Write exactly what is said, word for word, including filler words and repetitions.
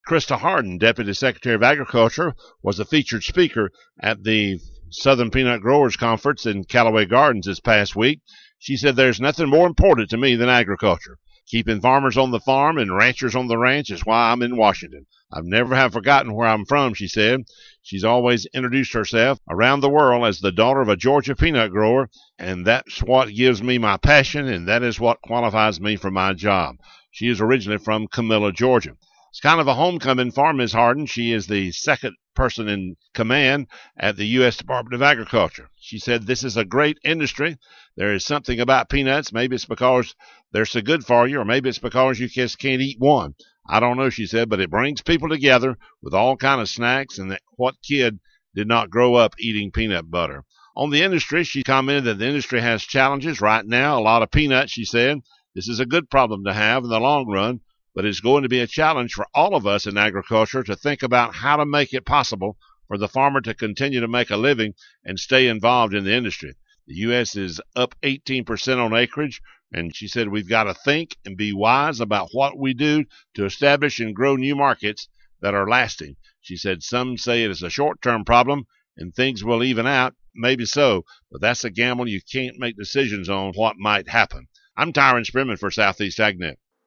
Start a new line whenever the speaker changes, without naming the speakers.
Krista Harden, Deputy Secretary of Agriculture, was a featured speaker at the Southern Peanut Growers Conference in Callaway Gardens this past week. She said, "There's nothing more important to me than agriculture. Keeping farmers on the farm and ranchers on the ranch is why I'm in Washington. I've never have forgotten where I'm from," she said. She's always introduced herself around the world as the daughter of a Georgia peanut grower, and that's what gives me my passion, and that is what qualifies me for my job. She is originally from Camilla, Georgia. It's kind of a homecoming for Miz Harden. She is the second person in command at the U S Department of Agriculture. She said, "This is a great industry. There is something about peanuts. Maybe it's because they're so good for you, or maybe it's because you just can't eat one. I don't know," she said, "but it brings people together with all kind of snacks, and that what kid did not grow up eating peanut butter?" On the industry, she commented that the industry has challenges right now, a lot of peanuts, she said. "This is a good problem to have in the long run, but it's going to be a challenge for all of us in agriculture to think about how to make it possible for the farmer to continue to make a living and stay involved in the industry." The U S is up eighteen percent on acreage, and she said we've got to think and be wise about what we do to establish and grow new markets that are lasting. She said some say it is a short-term problem and things will even out. Maybe so, but that's a gamble you can't make decisions on what might happen. I'm Tyron Sprinman for Southeast AgNet.